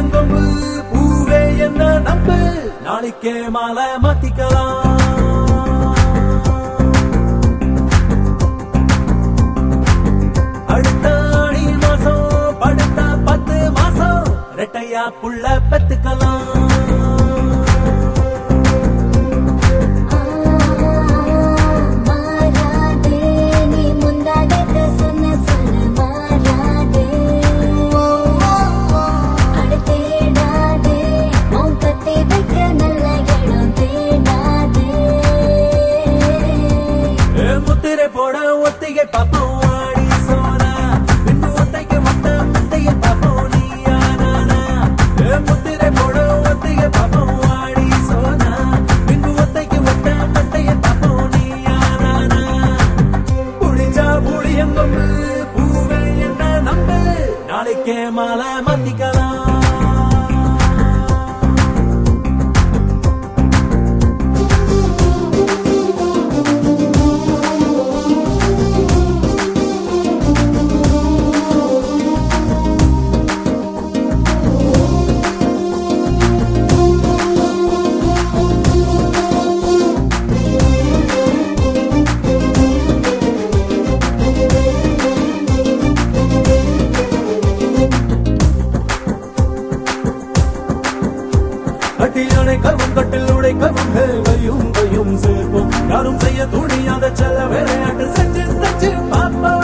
புளியங்கொம்பு பூவே என்ன நம்பு நாளைக்கே மாலை மாத்திக்கலாம். அடுத்த ஆடி மாசம் படுத்த 10 மாசம் ரெட்டையா புள்ள பெத்துக்கலாம். முத்திரை போட ஒத்திகை பாப்போம் வாடி சோனா பின்னு ஒத்தைக்கு மட்ட முத்தைய பாப்போம் நீயானா. முத்திரை போட ஒத்திகை பாப்போம் வாடி சோனா பின்னு ஒத்தைக்கு மட்ட முத்தைய பாப்போம் நீயானா. புளிஞ்சா புளியங்கொம்பு பூவே என்ன நம்பு நாளைக்கே மாலை மாத்திக்கலாம். கட்டியானை கவும் கட்டில் உடைக்கவும் கையும் கையும் சேர்ப்போம் யாரும் செய்ய துணியாத செல்ல விளையாட்டு செஞ்சு செஞ்சு பாப்போம்.